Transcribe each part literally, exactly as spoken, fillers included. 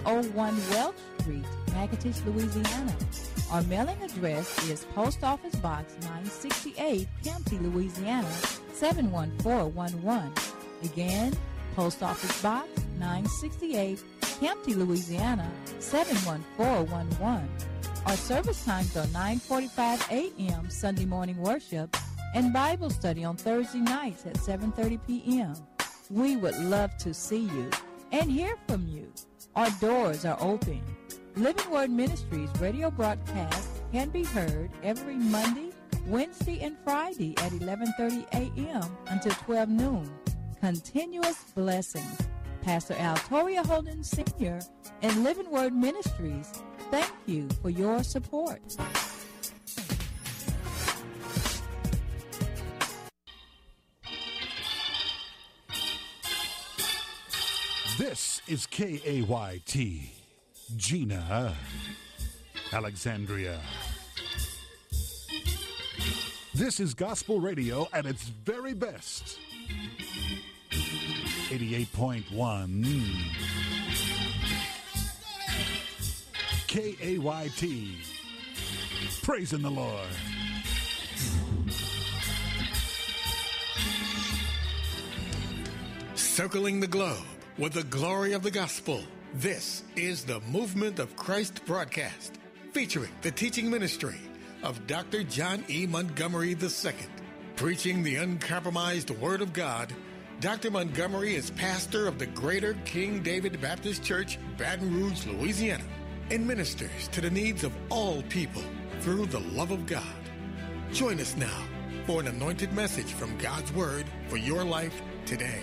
oh one Welch Street, Natchitoches, Louisiana. Our mailing address is Post Office Box nine sixty-eight, Kempsey, Louisiana, seven one four one one. Again, Post Office Box nine sixty-eight, Kempsey, Louisiana, seven one four one one. Our service times are nine forty-five a.m. Sunday morning worship and Bible study on Thursday nights at seven thirty p.m. We would love to see you and hear from you. Our doors are open. Living Word Ministries radio broadcast can be heard every Monday, Wednesday, and Friday at eleven thirty a.m. until twelve noon. Continuous blessings. Pastor Al Toria Holden Senior and Living Word Ministries, thank you for your support. This is K A Y T, Gina, Alexandria. This is gospel radio at its very best. eighty-eight point one K A Y T, praising the Lord. Circling the globe with the glory of the gospel. This is the Movement of Christ broadcast, featuring the teaching ministry of Doctor John E. Montgomery the Second. Preaching the uncompromised Word of God, Doctor Montgomery is pastor of the Greater King David Baptist Church, Baton Rouge, Louisiana, and ministers to the needs of all people through the love of God. Join us now for an anointed message from God's Word for your life today.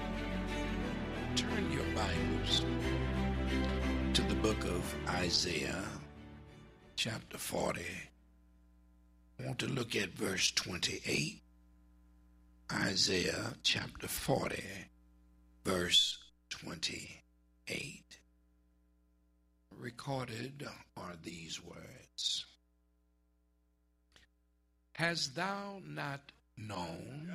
Turn your Bibles to the book of Isaiah, chapter forty. I want to look at verse twenty-eight. Isaiah chapter forty, verse twenty-eight. Recorded are these words. Hast thou not known?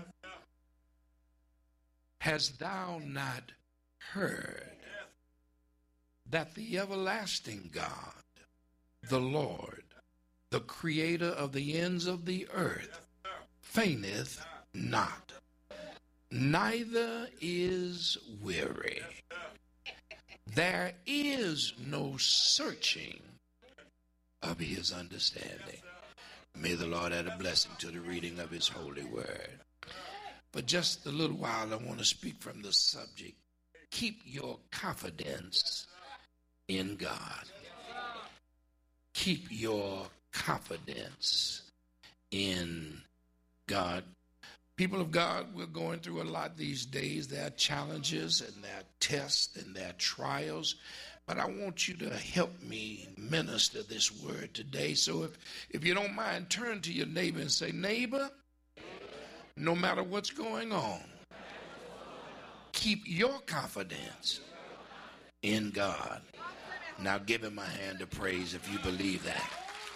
Hast thou not heard that the everlasting God, the Lord, the creator of the ends of the earth, fainteth not, neither is weary. There is no searching of his understanding. May the Lord add a blessing to the reading of his holy word. For just a little while, I want to speak from the subject. Keep your confidence in God. Keep your confidence in God. People of God, we're going through a lot these days. There are challenges and there are tests and there are trials. But I want you to help me minister this word today. So if, if you don't mind, turn to your neighbor and say, neighbor, no matter what's going on, keep your confidence in God. Now give him a hand of praise if you believe that.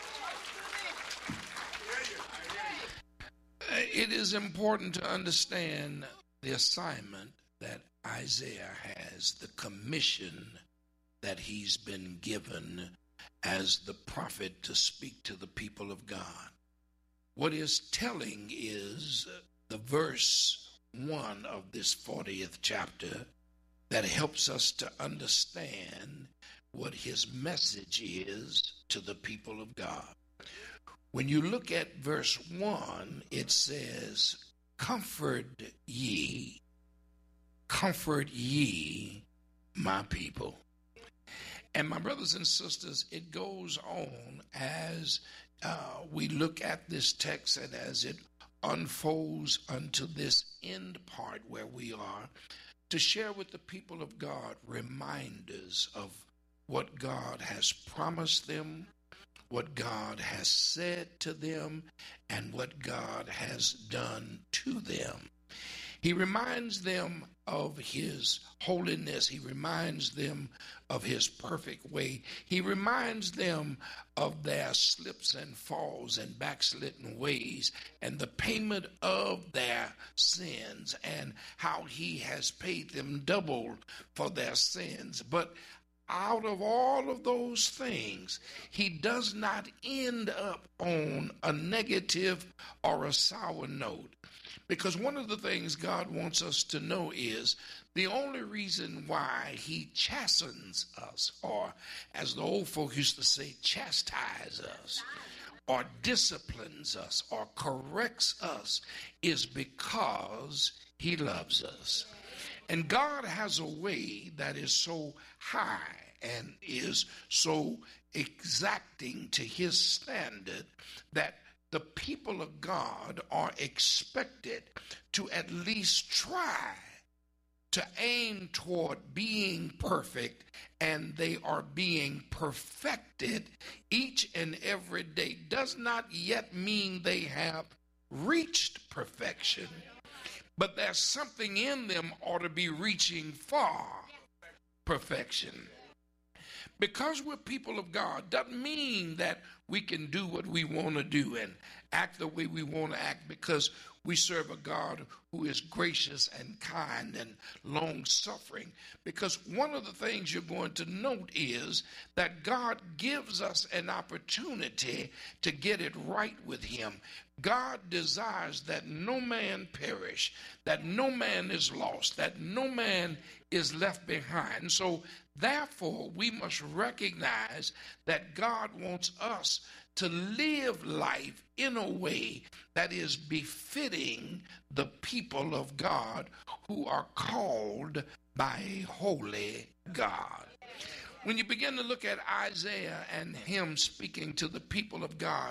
It is important to understand the assignment that Isaiah has, the commission that he's been given as the prophet to speak to the people of God. What is telling is the verse one of this fortieth chapter that helps us to understand what his message is to the people of God. When you look at verse one, it says, comfort ye, comfort ye, my people. And my brothers and sisters, it goes on as uh, we look at this text and as it unfolds unto this end part where we are, to share with the people of God reminders of what God has promised them, what God has said to them, and what God has done to them. He reminds them of his holiness. He reminds them of his perfect way. He reminds them of their slips and falls and backslidden ways and the payment of their sins and how he has paid them double for their sins. But out of all of those things, he does not end up on a negative or a sour note. Because one of the things God wants us to know is the only reason why he chastens us, or as the old folk used to say, chastise us, or disciplines us, or corrects us, is because he loves us. And God has a way that is so high and is so exacting to his standard that the people of God are expected to at least try to aim toward being perfect, and they are being perfected each and every day. Does not yet mean they have reached perfection, but there's something in them ought to be reaching for perfection. Because we're people of God doesn't mean that we can do what we want to do and act the way we want to act, because we serve a God who is gracious and kind and long-suffering. Because one of the things you're going to note is that God gives us an opportunity to get it right with him. God desires that no man perish, that no man is lost, that no man is left behind. So therefore, we must recognize that God wants us to live life in a way that is befitting the people of God who are called by a holy God. When you begin to look at Isaiah and him speaking to the people of God,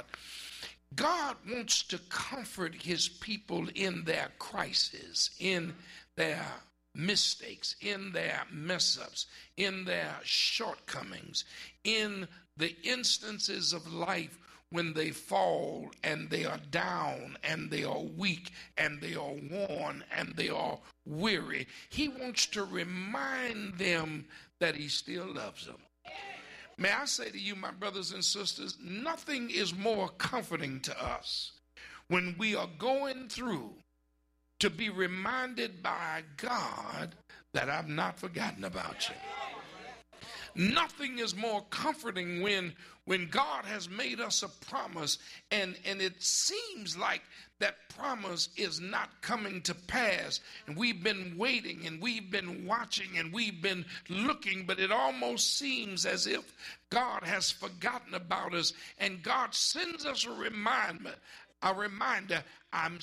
God wants to comfort his people in their crisis, in their mistakes, in their mess-ups, in their shortcomings, in the instances of life when they fall and they are down and they are weak and they are worn and they are weary. He wants to remind them that he still loves them. May I say to you, my brothers and sisters, nothing is more comforting to us when we are going through to be reminded by God that I've not forgotten about you. Nothing is more comforting when when God has made us a promise and, and it seems like that promise is not coming to pass. And we've been waiting and we've been watching and we've been looking, but it almost seems as if God has forgotten about us. And God sends us a reminder, a reminder, I'm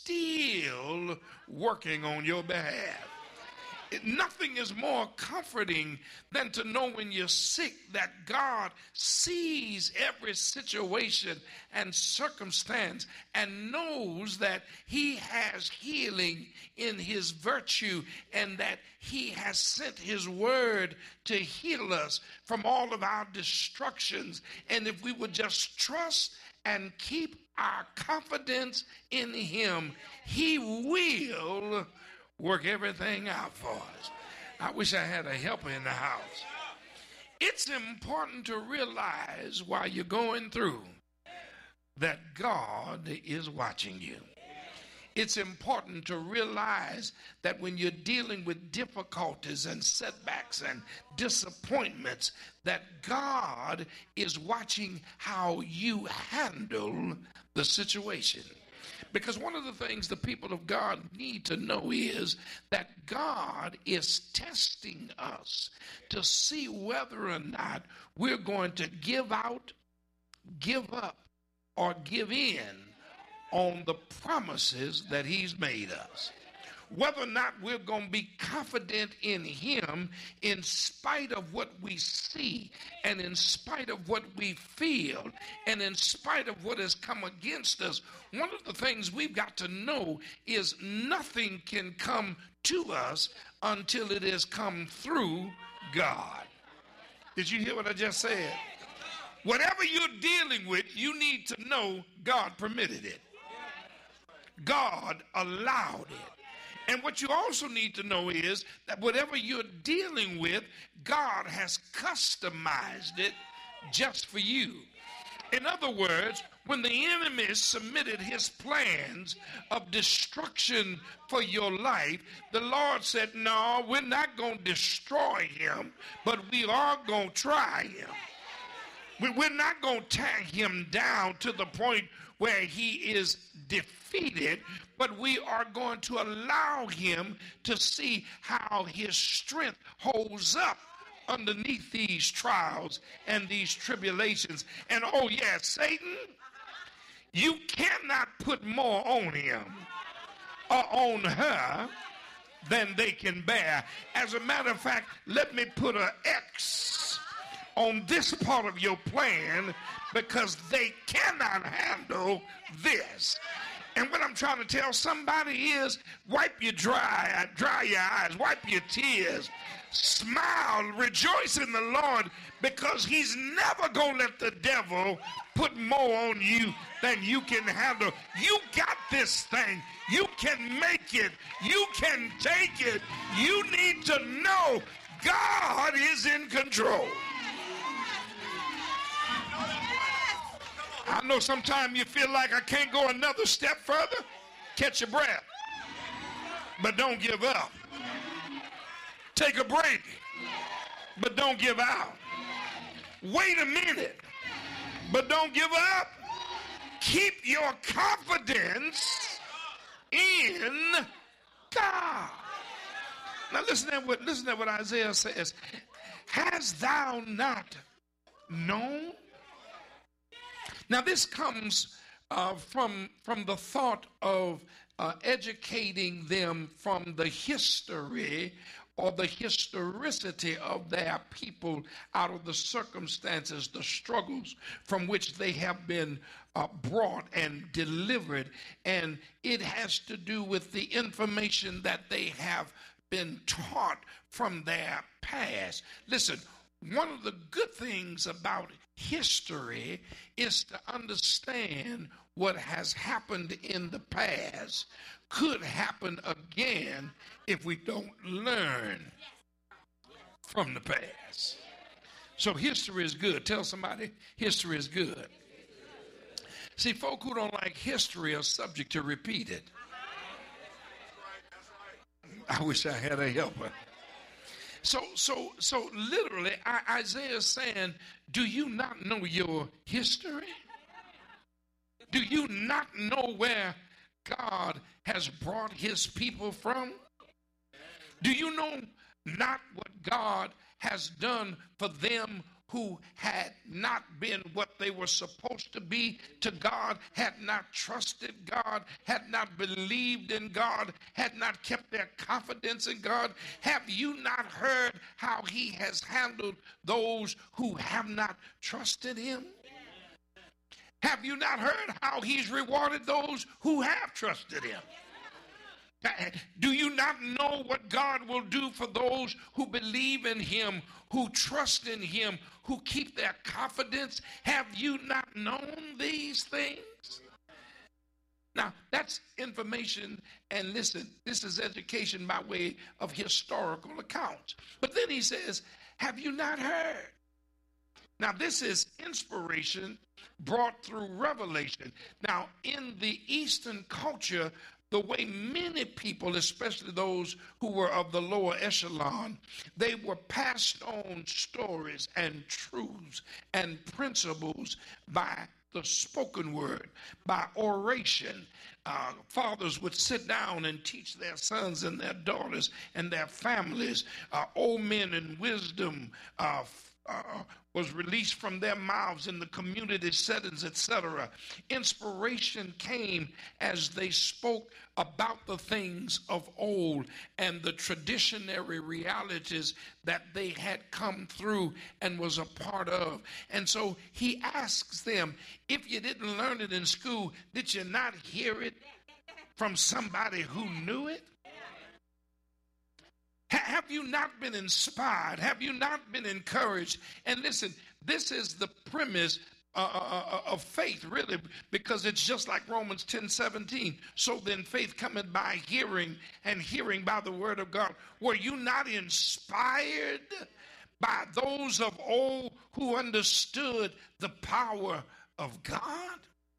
still working on your behalf. It, nothing is more comforting than to know when you're sick that God sees every situation and circumstance and knows that he has healing in his virtue and that he has sent his word to heal us from all of our destructions. And if we would just trust and keep our confidence in him, he will work everything out for us. I wish I had a helper in the house. It's important to realize while you're going through that God is watching you. It's important to realize that when you're dealing with difficulties and setbacks and disappointments, that God is watching how you handle the situation. Because one of the things the people of God need to know is that God is testing us to see whether or not we're going to give out, give up, or give in on the promises that he's made us. Whether or not we're going to be confident in him in spite of what we see and in spite of what we feel and in spite of what has come against us. One of the things we've got to know is nothing can come to us until it has come through God. Did you hear what I just said? Whatever you're dealing with, you need to know God permitted it. God allowed it. And what you also need to know is that whatever you're dealing with, God has customized it just for you. In other words, when the enemy submitted his plans of destruction for your life, the Lord said, no, we're not going to destroy him, but we are going to try him. We're not going to tear him down to the point where he is defeated, but we are going to allow him to see how his strength holds up underneath these trials and these tribulations. And oh yeah, Satan, you cannot put more on him or on her than they can bear. As a matter of fact, let me put an X on this part of your plan, because they cannot handle this. And what I'm trying to tell somebody is, wipe your dry, dry your eyes, wipe your tears, smile, rejoice in the Lord, because he's never going to let the devil put more on you than you can handle. You got this thing. You can make it. You can take it. You need to know God is in control. I know sometimes you feel like I can't go another step further. Catch your breath. But don't give up. Take a break. But don't give out. Wait a minute. But don't give up. Keep your confidence in God. Now listen to what, listen to what Isaiah says. Has thou not known? Now this comes uh, from, from the thought of uh, educating them from the history or the historicity of their people out of the circumstances, the struggles from which they have been uh, brought and delivered. And it has to do with the information that they have been taught from their past. Listen, one of the good things about history is to understand what has happened in the past could happen again if we don't learn from the past. So history is good. Tell somebody history is good. See, folk who don't like history are subject to repeat it. I wish I had a helper. So, so, so literally, I, Isaiah is saying, do you not know your history? Do you not know where God has brought his people from? Do you know not what God has done for them who had not been what they were supposed to be to God, had not trusted God, had not believed in God, had not kept their confidence in God? Have you not heard how he has handled those who have not trusted him? Have you not heard how he's rewarded those who have trusted him? Do you not know what God will do for those who believe in him, who trust in him, who keep their confidence? Have you not known these things? Now, that's information, and listen, this is education by way of historical accounts. But then he says, have you not heard? Now, this is inspiration brought through revelation. Now, in the Eastern culture, the way many people, especially those who were of the lower echelon, they were passed on stories and truths and principles by the spoken word, by oration. Uh, fathers would sit down and teach their sons and their daughters and their families. Uh, old men in wisdom uh, uh, was released from their mouths in the community settings, et cetera. Inspiration came as they spoke about the things of old and the traditionary realities that they had come through and was a part of. And so he asks them, if you didn't learn it in school, did you not hear it from somebody who knew it? Have you not been inspired? Have you not been encouraged? And listen, this is the premise uh, uh, of faith, really, because it's just like Romans ten seventeen. So then faith cometh by hearing, and hearing by the word of God. Were you not inspired by those of old who understood the power of God?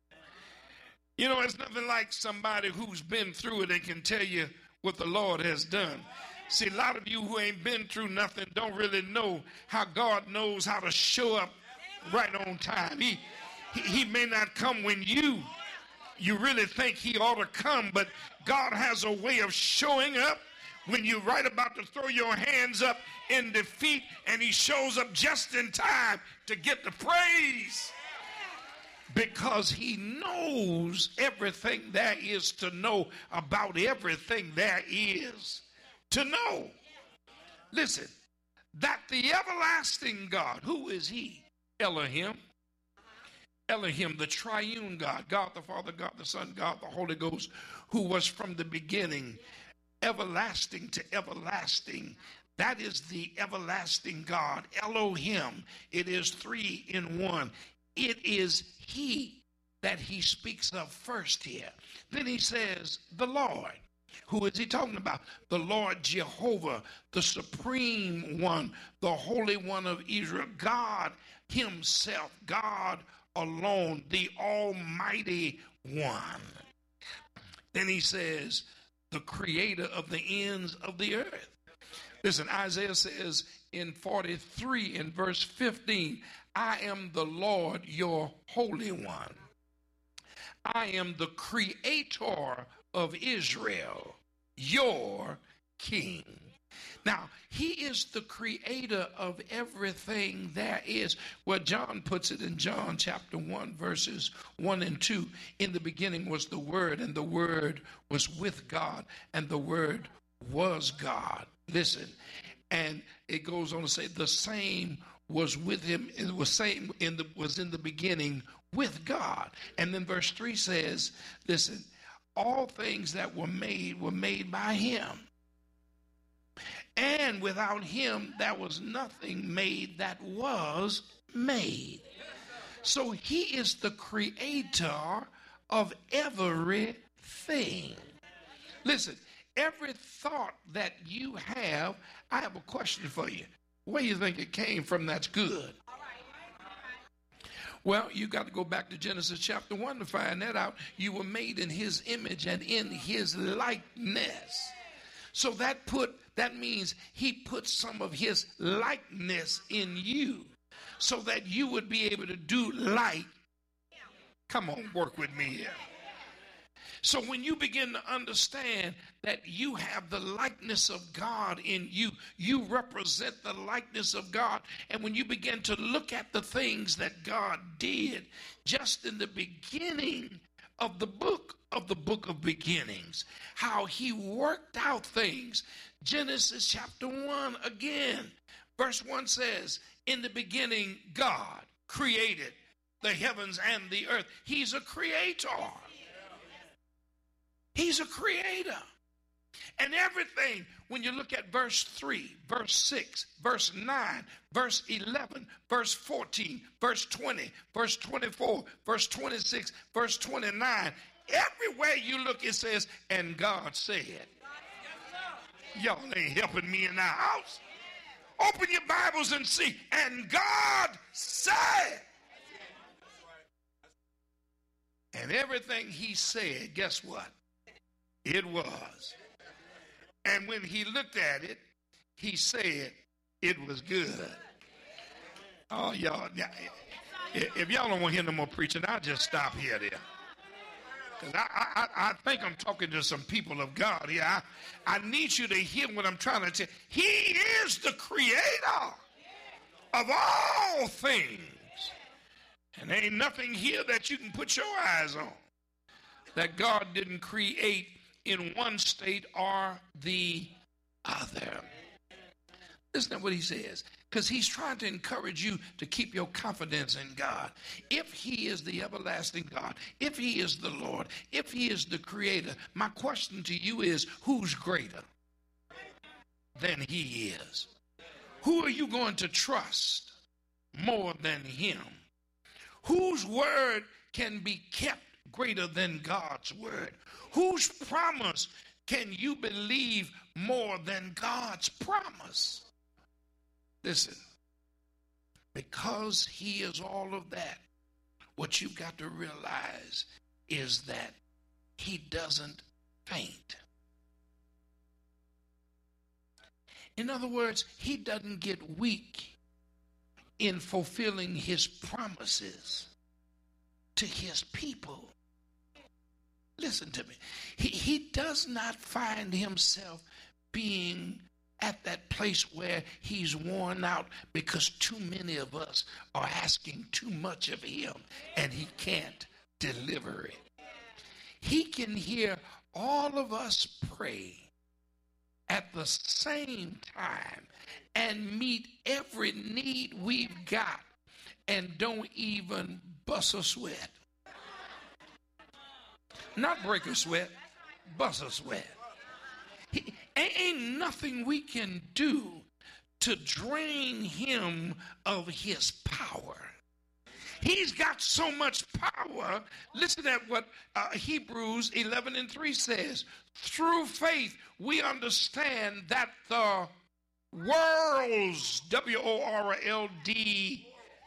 You know, it's nothing like somebody who's been through it and can tell you what the Lord has done. See, a lot of you who ain't been through nothing don't really know how God knows how to show up right on time. He, he, he may not come when you, you really think he ought to come, but God has a way of showing up when you're right about to throw your hands up in defeat, and he shows up just in time to get the praise. Because he knows everything there is to know about everything there is to know. Listen, that the everlasting God, who is he? Elohim. Elohim, the triune God, God the Father, God the Son, God the Holy Ghost, who was from the beginning, everlasting to everlasting. That is the everlasting God, Elohim. It is three in one. It is he that he speaks of first here. Then he says, the Lord. Who is he talking about? The Lord Jehovah, the Supreme One, the Holy One of Israel, God himself, God alone, the Almighty One. Then he says, the Creator of the ends of the earth. Listen, Isaiah says in forty-three, in verse fifteen, I am the Lord, your Holy One. I am the Creator of Israel, your King. Now, he is the creator of everything there is. Well, John puts it in John chapter one, verses one and two. In the beginning was the Word, and the Word was with God, and the Word was God. Listen, and it goes on to say the same was with him, it was same in the was in the beginning with God. And then verse three says, listen, all things that were made were made by him. And without him there was nothing made that was made. So he is the creator of everything. Listen, every thought that you have, I have a question for you. Where do you think it came from that's good? Well, you got to go back to Genesis chapter one to find that out. You were made in his image and in his likeness. So that put that means he put some of his likeness in you so that you would be able to do like. Come on, work with me here. So when you begin to understand that you have the likeness of God in you, you represent the likeness of God. And when you begin to look at the things that God did just in the beginning of the book of the book of beginnings, how he worked out things. Genesis chapter one again, verse one says, in the beginning, God created the heavens and the earth. He's a creator. He's a creator. And everything, when you look at verse three, verse six, verse nine, verse eleven, verse fourteen, verse twenty, verse twenty-four, verse twenty-six, verse twenty-nine, everywhere you look it says, and God said. Y'all ain't helping me in the house. Open your Bibles and see, and God said. And everything he said, guess what? It was. And when he looked at it, he said it was good. Oh, y'all, if y'all don't want to hear no more preaching, I'll just stop here there. Because I, I, I think I'm talking to some people of God here. I, I need you to hear what I'm trying to tell you. He is the creator of all things. And there ain't nothing here that you can put your eyes on that God didn't create in one state or the other. Listen to what he says, because he's trying to encourage you to keep your confidence in God. If he is the everlasting God, if he is the Lord, if he is the creator, my question to you is, who's greater than he is? Who are you going to trust more than him? Whose word can be kept greater than God's word? Whose promise can you believe more than God's promise? Listen, because he is all of that, what you've got to realize is that he doesn't faint. In other words, he doesn't get weak in fulfilling his promises to his people. Listen to me. He, he does not find himself being at that place where he's worn out because too many of us are asking too much of him and he can't deliver it. He can hear all of us pray at the same time and meet every need we've got and don't even bust a sweat. Not break a sweat, bust a sweat. He, ain't nothing we can do to drain him of his power. He's got so much power. Listen at what uh, Hebrews eleven and three says. Through faith, we understand that the worlds, W O R L D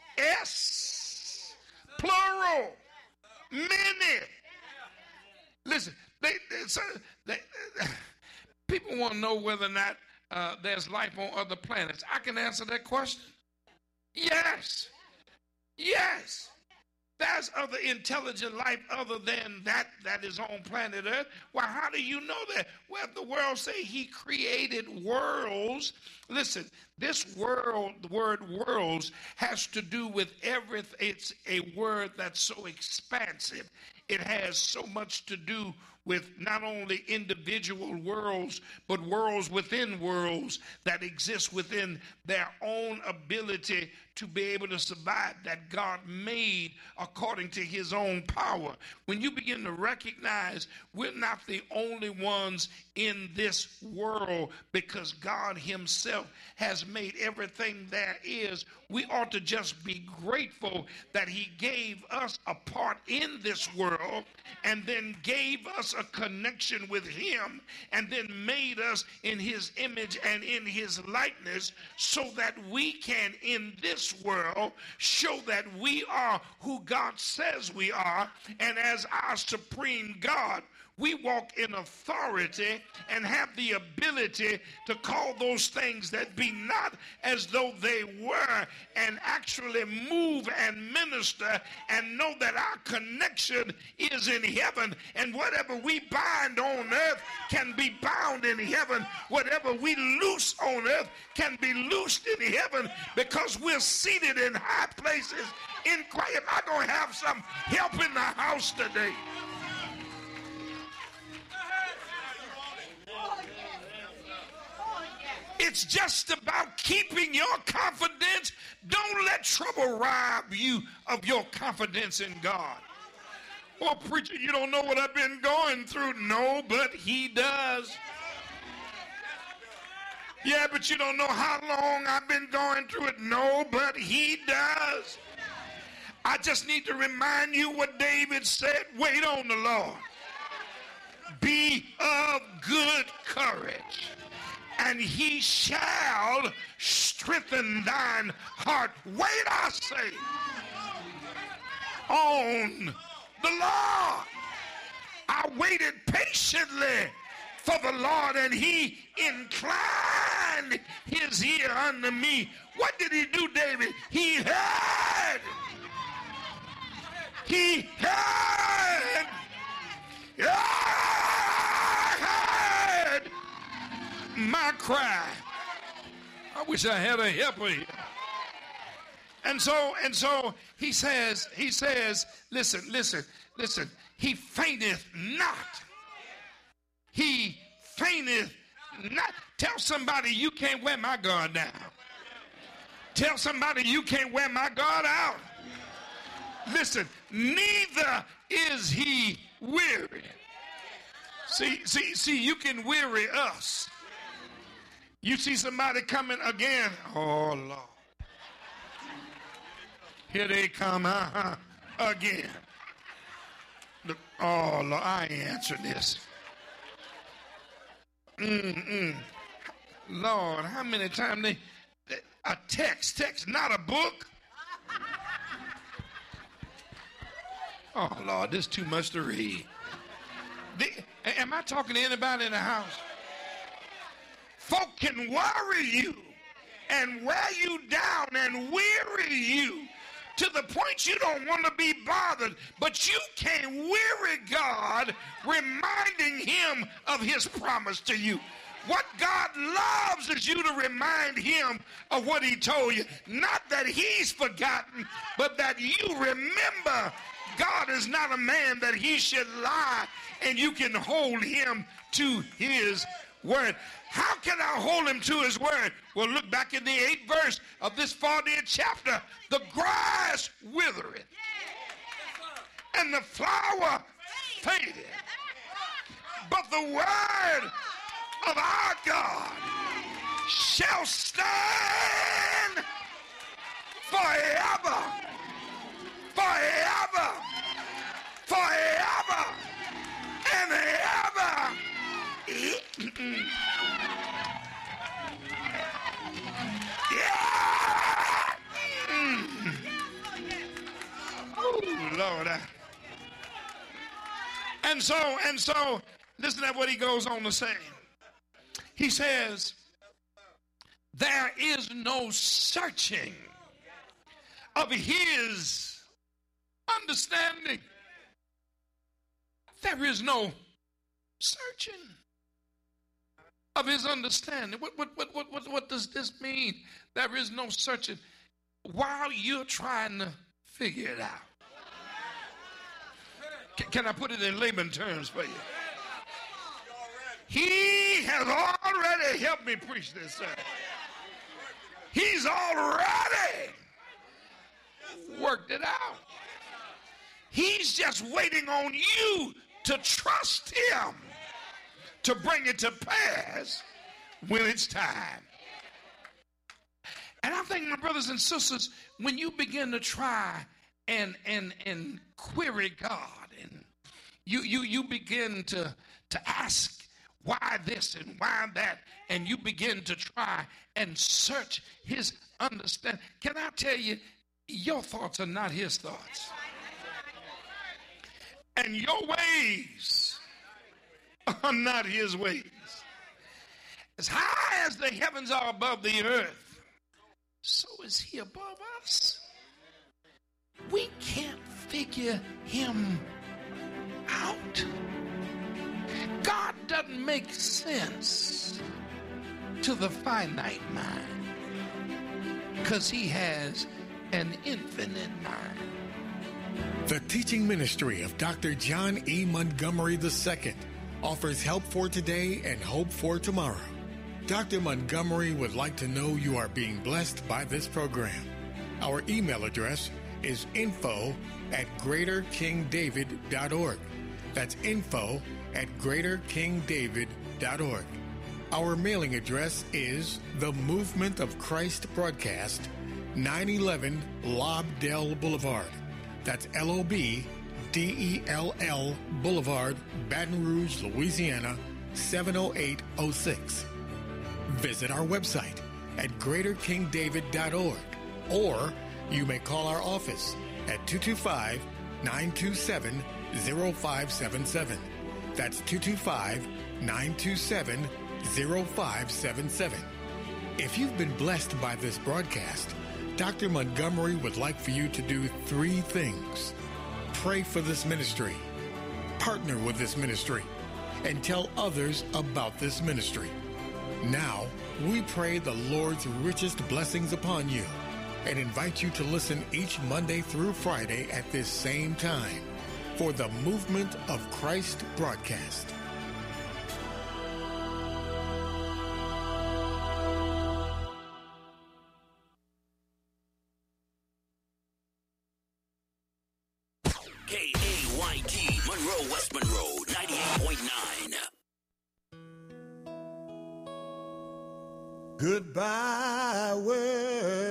S, plural, many. Listen, they, they, so they, people want to know whether or not uh, there's life on other planets. I can answer that question. Yes. Yes. There's other intelligent life other than that that is on planet Earth. Well, how do you know that? Well, the world say he created worlds. Listen, this world, the word worlds, has to do with everything. It's a word that's so expansive. It has so much to do with not only individual worlds, but worlds within worlds that exist within their own ability to be able to survive, that God made according to his own power. When you begin to recognize we're not the only ones in this world because God himself has made everything there is, we ought to just be grateful that he gave us a part in this world and then gave us a connection with him and then made us in his image and in his likeness so that we can in this world show that we are who God says we are, and as our supreme God we walk in authority and have the ability to call those things that be not as though they were, and actually move and minister and know that our connection is in heaven, and whatever we bind on earth can be bound in heaven. Whatever we loose on earth can be loosed in heaven, because we're seated in high places in Christ. Am I going to have some help in the house today? It's just about keeping your confidence. Don't let trouble rob you of your confidence in God. Oh, preacher, you don't know what I've been going through. No, but he does. Yeah, but you don't know how long I've been going through it. No, but he does. I just need to remind you what David said. Wait on the Lord. Be of good courage, and he shall strengthen thine heart. Wait, I say, on the Lord. I waited patiently for the Lord, and he inclined his ear unto me. What did he do, David? He heard. He heard. I heard my cry. I wish I had a helper here. And so, and so he says, he says, listen, listen, listen, he fainteth not. He fainteth not. Tell somebody you can't wear my guard down. Tell somebody you can't wear my guard out. Listen, neither is he weary. See, see, see, you can weary us. You see somebody coming again. Oh, Lord. Here they come, uh-huh, again. Look, oh, Lord, I ain't answered this. Mm-mm. Lord, how many times they, they, a text, text, not a book. Oh, Lord, this is too much to read. The, am I talking to anybody in the house? Folk can worry you and wear you down and weary you to the point you don't want to be bothered, but you can't weary God reminding him of his promise to you. What God loves is you to remind him of what he told you. Not that he's forgotten, but that you remember. God is not a man that he should lie, and you can hold him to his word. How can I hold him to his word? Well, look back in the eighth verse of this fortieth chapter. The grass withereth, and the flower fadeth, but the word of our God shall stand forever, forever, forever, and ever. Yeah. Mm. Oh, Lord. And so, and so, listen to what he goes on to say. He says, there is no searching of his understanding. There is no searching of his understanding. What, what, what, what, what, what does this mean? There is no searching while you're trying to figure it out. Can, can I put it in layman terms for you? He has already helped me preach this, sir. He's already worked it out. He's just waiting on you to trust him to bring it to pass when it's time. And I think, my brothers and sisters, when you begin to try and and and query God, and you you you begin to to ask why this and why that, and you begin to try and search his understanding, can I tell you, your thoughts are not his thoughts. And your ways are not his ways. As high as the heavens are above the earth, so is he above us. We can't figure him out. God doesn't make sense to the finite mind because he has an infinite mind. The teaching ministry of Doctor John E. Montgomery the Second offers help for today and hope for tomorrow. Doctor Montgomery would like to know you are being blessed by this program. Our email address is info at greater king david dot org. That's info at greater king david dot org. Our mailing address is The Movement of Christ Broadcast, nine eleven Lobdell Boulevard. That's L O B D E L L Boulevard, Baton Rouge, Louisiana, seven oh eight oh six. Visit our website at greater king david dot org, or you may call our office at two two five, nine two seven, zero five seven seven. That's two two five, nine two seven, zero five seven seven. If you've been blessed by this broadcast, Doctor Montgomery would like for you to do three things. Pray for this ministry, partner with this ministry, and tell others about this ministry. Now, we pray the Lord's richest blessings upon you and invite you to listen each Monday through Friday at this same time for the Movement of Christ broadcast. K A Y T, Monroe, West Monroe, ninety-eight point nine. Goodbye, world.